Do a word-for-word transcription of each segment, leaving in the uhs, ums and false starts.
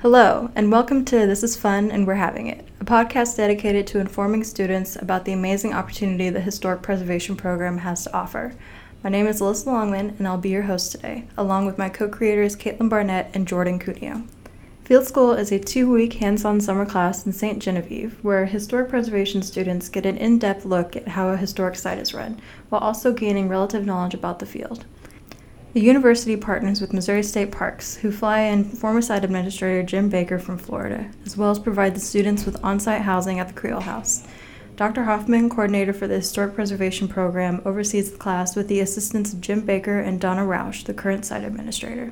Hello, and welcome to This is Fun and We're Having It, a podcast dedicated to informing students about the amazing opportunity the Historic Preservation Program has to offer. My name is Alyssa Longman, and I'll be your host today, along with my co-creators Caitlin Barnett and Jordan Cuneo. Field School is a two-week hands-on summer class in Saint Genevieve, where historic preservation students get an in-depth look at how a historic site is run, while also gaining relative knowledge about the field. The university partners with Missouri State Parks, who fly in former site administrator Jim Baker from Florida, as well as provide the students with on-site housing at the Creole House. Doctor Hoffman, coordinator for the Historic Preservation Program, oversees the class with the assistance of Jim Baker and Donna Rausch, the current site administrator.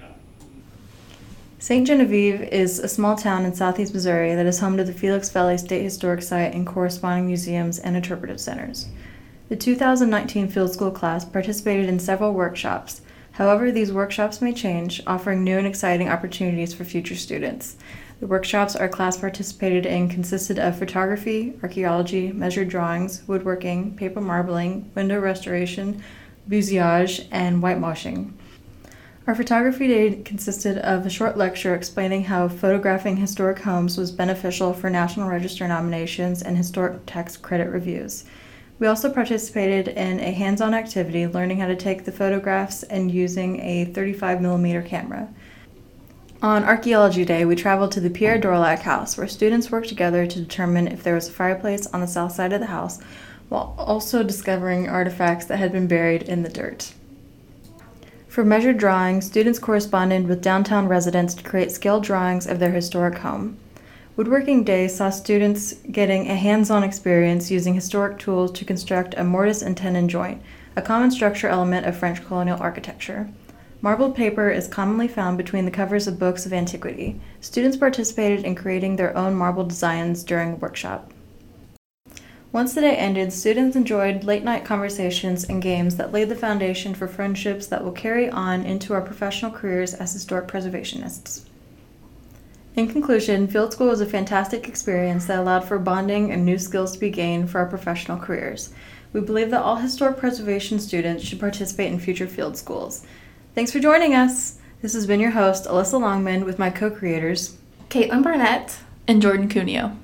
Saint Genevieve is a small town in southeast Missouri that is home to the Felix Valley State Historic Site and corresponding museums and interpretive centers. The two thousand nineteen Field School class participated in several workshops. However, these workshops may change, offering new and exciting opportunities for future students. The workshops our class participated in consisted of photography, archaeology, measured drawings, woodworking, paper marbling, window restoration, buissage, and whitewashing. Our photography day consisted of a short lecture explaining how photographing historic homes was beneficial for National Register nominations and historic tax credit reviews. We also participated in a hands-on activity learning how to take the photographs and using a thirty-five millimeter camera. On Archaeology Day, we traveled to the Pierre Dorlac house, where students worked together to determine if there was a fireplace on the south side of the house, while also discovering artifacts that had been buried in the dirt. For measured drawing, students corresponded with downtown residents to create scale drawings of their historic home. Woodworking Day saw students getting a hands-on experience using historic tools to construct a mortise and tenon joint, a common structure element of French colonial architecture. Marbled paper is commonly found between the covers of books of antiquity. Students participated in creating their own marble designs during a workshop. Once the day ended, students enjoyed late-night conversations and games that laid the foundation for friendships that will carry on into our professional careers as historic preservationists. In conclusion, Field School was a fantastic experience that allowed for bonding and new skills to be gained for our professional careers. We believe that all historic preservation students should participate in future field schools. Thanks for joining us! This has been your host, Alyssa Longman, with my co-creators, Caitlin Barnett and Jordan Cuneo.